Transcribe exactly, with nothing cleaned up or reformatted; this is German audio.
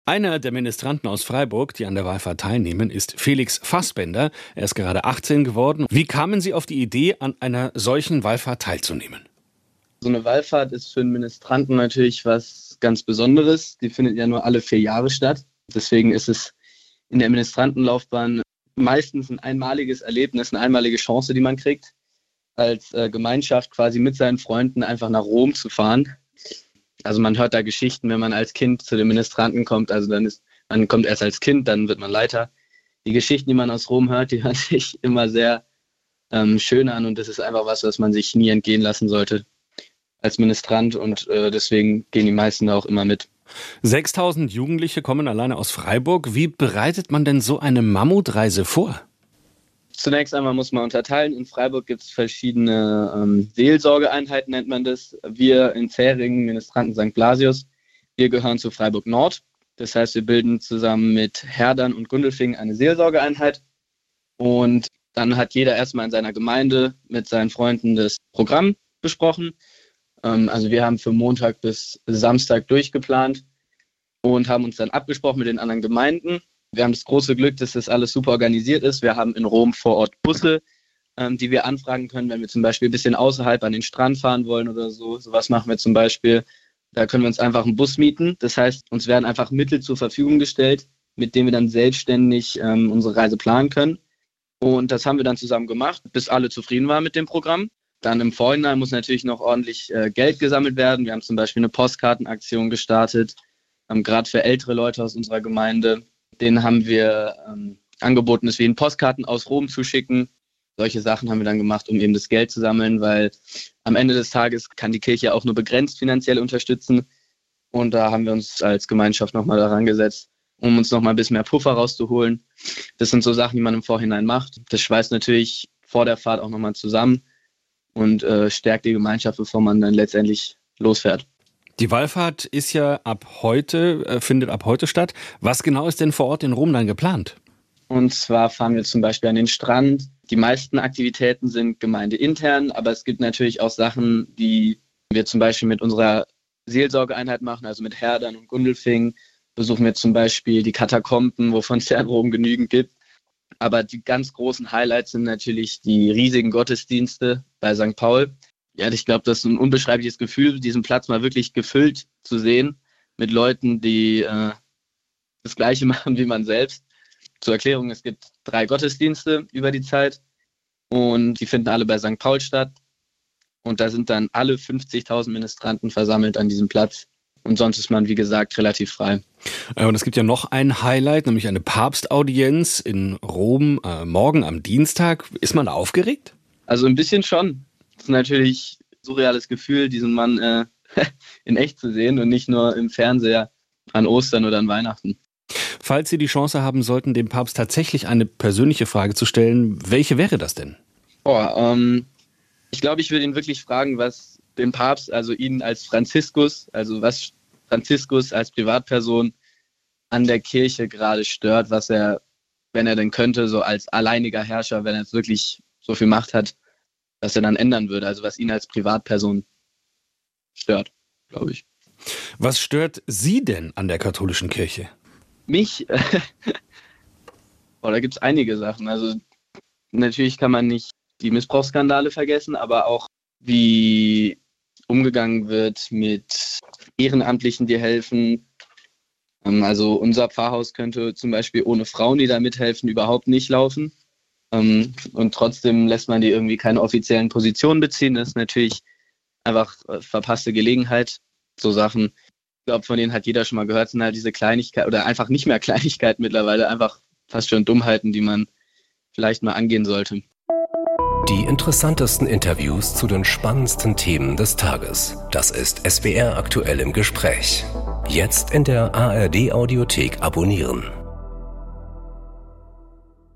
Einer der Ministranten aus Freiburg, die an der Wallfahrt teilnehmen, ist Felix Fassbender. Er ist gerade achtzehn geworden. Wie kamen Sie auf die Idee, an einer solchen Wallfahrt teilzunehmen? So eine Wallfahrt ist für einen Ministranten natürlich was ganz Besonderes. Die findet ja nur alle vier Jahre statt. Deswegen ist es in der Ministrantenlaufbahn meistens ein einmaliges Erlebnis, eine einmalige Chance, die man kriegt, als äh, Gemeinschaft quasi mit seinen Freunden einfach nach Rom zu fahren. Also man hört da Geschichten, wenn man als Kind zu den Ministranten kommt. Also dann ist, man kommt erst als Kind, dann wird man Leiter. Die Geschichten, die man aus Rom hört, die hören sich immer sehr ähm, schön an. Und das ist einfach was, was man sich nie entgehen lassen sollte als Ministrant. Und äh, deswegen gehen die meisten da auch immer mit. sechstausend Jugendliche kommen alleine aus Freiburg. Wie bereitet man denn so eine Mammutreise vor? Zunächst einmal muss man unterteilen. In Freiburg gibt es verschiedene ähm, Seelsorgeeinheiten, nennt man das. Wir in Zähringen, Ministranten Sankt Blasius, wir gehören zu Freiburg Nord. Das heißt, wir bilden zusammen mit Herdern und Gundelfingen eine Seelsorgeeinheit. Und dann hat jeder erstmal in seiner Gemeinde mit seinen Freunden das Programm besprochen. Ähm, also wir haben für Montag bis Samstag durchgeplant und haben uns dann abgesprochen mit den anderen Gemeinden. Wir haben das große Glück, dass das alles super organisiert ist. Wir haben in Rom vor Ort Busse, ähm, die wir anfragen können, wenn wir zum Beispiel ein bisschen außerhalb an den Strand fahren wollen oder so. Sowas machen wir zum Beispiel. Da können wir uns einfach einen Bus mieten. Das heißt, uns werden einfach Mittel zur Verfügung gestellt, mit denen wir dann selbstständig ähm, unsere Reise planen können. Und das haben wir dann zusammen gemacht, bis alle zufrieden waren mit dem Programm. Dann im Vorhinein muss natürlich noch ordentlich äh, Geld gesammelt werden. Wir haben zum Beispiel eine Postkartenaktion gestartet, ähm, gerade für ältere Leute aus unserer Gemeinde. Denen haben wir ähm, angeboten, dass wir ihnen Postkarten aus Rom zuschicken. Solche Sachen haben wir dann gemacht, um eben das Geld zu sammeln, weil am Ende des Tages kann die Kirche auch nur begrenzt finanziell unterstützen. Und da haben wir uns als Gemeinschaft nochmal daran gesetzt, um uns nochmal ein bisschen mehr Puffer rauszuholen. Das sind so Sachen, die man im Vorhinein macht. Das schweißt natürlich vor der Fahrt auch nochmal zusammen und äh, stärkt die Gemeinschaft, bevor man dann letztendlich losfährt. Die Wallfahrt ist ja ab heute, äh, findet ab heute statt. Was genau ist denn vor Ort in Rom dann geplant? Und zwar fahren wir zum Beispiel an den Strand. Die meisten Aktivitäten sind gemeindeintern, aber es gibt natürlich auch Sachen, die wir zum Beispiel mit unserer Seelsorgeeinheit machen, also mit Herdern und Gundelfingen. Besuchen wir zum Beispiel die Katakomben, wovon es ja in Rom genügend gibt. Aber die ganz großen Highlights sind natürlich die riesigen Gottesdienste bei Sankt Paul. Ja, ich glaube, das ist ein unbeschreibliches Gefühl, diesen Platz mal wirklich gefüllt zu sehen mit Leuten, die äh, das Gleiche machen wie man selbst. Zur Erklärung, es gibt drei Gottesdienste über die Zeit und die finden alle bei Sankt Paul statt. Und da sind dann alle fünfzigtausend Ministranten versammelt an diesem Platz. Und sonst ist man, wie gesagt, relativ frei. Und es gibt ja noch ein Highlight, nämlich eine Papstaudienz in Rom äh, morgen am Dienstag. Ist man da aufgeregt? Also ein bisschen schon. Es ist natürlich ein surreales Gefühl, diesen Mann äh, in echt zu sehen und nicht nur im Fernseher an Ostern oder an Weihnachten. Falls Sie die Chance haben sollten, dem Papst tatsächlich eine persönliche Frage zu stellen, welche wäre das denn? Oh, ähm, ich glaube, ich würde ihn wirklich fragen, was den Papst, also ihn als Franziskus, also was Franziskus als Privatperson an der Kirche gerade stört, was er, wenn er denn könnte, so als alleiniger Herrscher, wenn er jetzt wirklich so viel Macht hat, was er dann ändern würde, also was ihn als Privatperson stört, glaube ich. Was stört Sie denn an der katholischen Kirche? Mich? oh, da gibt es einige Sachen. Also natürlich kann man nicht die Missbrauchsskandale vergessen, aber auch wie umgegangen wird mit Ehrenamtlichen, die helfen. Also unser Pfarrhaus könnte zum Beispiel ohne Frauen, die da mithelfen, überhaupt nicht laufen. Und trotzdem lässt man die irgendwie keine offiziellen Positionen beziehen. Das ist natürlich einfach verpasste Gelegenheit. So Sachen, ich glaube, von denen hat jeder schon mal gehört, sind halt diese Kleinigkeiten oder einfach nicht mehr Kleinigkeiten mittlerweile, einfach fast schon Dummheiten, die man vielleicht mal angehen sollte. Die interessantesten Interviews zu den spannendsten Themen des Tages. Das ist S W R aktuell im Gespräch. Jetzt in der A R D Audiothek abonnieren.